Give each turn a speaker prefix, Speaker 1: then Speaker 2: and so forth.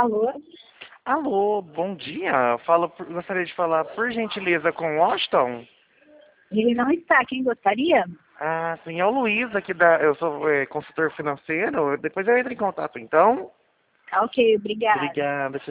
Speaker 1: Alô?
Speaker 2: Alô, bom dia. Gostaria de falar, por gentileza, com o Washington.
Speaker 1: Ele não está. Quem gostaria?
Speaker 2: Ah, sim, é o Luiz aqui eu sou consultor financeiro. Depois eu entro em contato, então.
Speaker 1: Tá, ok, obrigada.
Speaker 2: Obrigada.